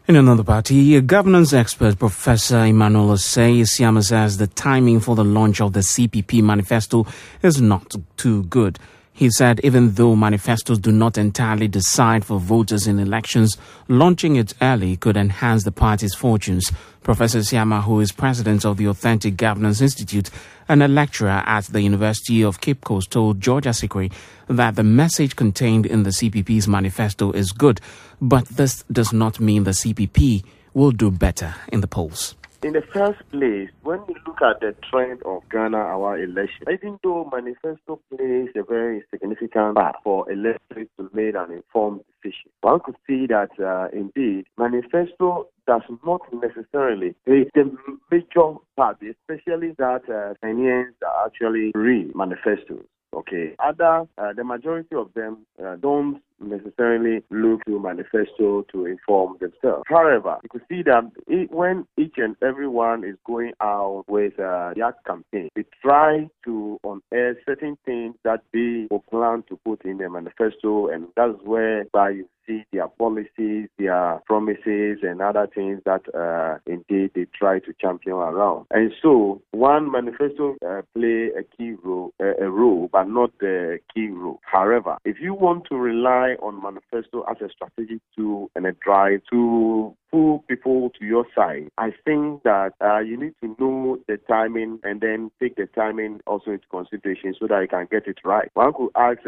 In another party, a governance expert, Professor Emmanuel Osei Isiama, says the timing for the launch of the CPP manifesto is not too good. He said even though manifestos do not entirely decide for voters in elections, launching it early could enhance the party's fortunes. Professor Isiama, who is president of the Authentic Governance Institute and a lecturer at the University of Cape Coast, told George Asikri that the message contained in the CPP's manifesto is good, but this does not mean the CPP will do better in the polls. In the first place, when we look at the trend of Ghana, our election, even though manifesto plays a very significant part for electorate to make an informed decision, one could see that indeed manifesto does not necessarily play the major part, especially that Ghanaians actually read manifestos. Okay, the majority of them don't necessarily look to manifesto to inform themselves. However, you can see that when each and everyone is going out with their campaign, they try to unearth certain things that they will plan to put in their manifesto, and that's where you see their policies, their promises, and other things that indeed they try to champion around. And so, one manifesto play a key role, but not the key role. However, if you want to rely on manifesto as a strategic tool and a drive to pull people to your side, I think that you need to know the timing and then take the timing also into consideration so that you can get it right. One could ask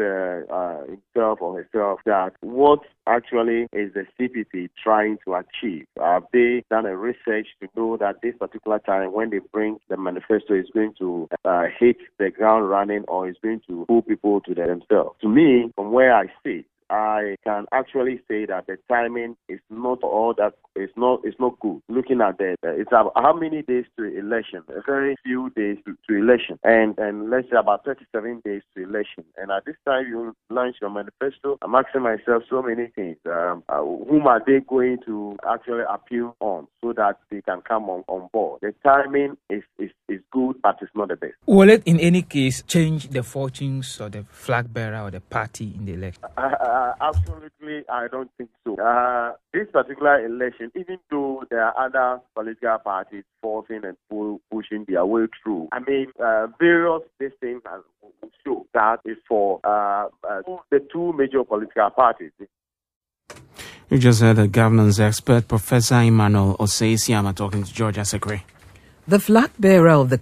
himself or herself that what actually is the CPP trying to achieve? Have they done a research to know that this particular time when they bring the manifesto is going to hit the ground running or is going to pull people to themselves? To me, from where I sit, I can actually say that the timing is not all that. It's not good. Looking at that, it's how many days to election? A very few days to election, and let's say about 37 days to election. And at this time, you launch your manifesto. I'm asking myself so many things. Whom are they going to actually appeal on so that they can come on board? The timing is good, but it's not the best. Will it, in any case, change the fortunes of the flag bearer or the party in the election? Absolutely, I don't think so. This particular election, even though there are other political parties forcing and pushing their way through, I mean, various things show that is for the two major political parties. You just heard a governance expert, Professor Emmanuel Osei Isiama, talking to George Asikri. The flag bearer of the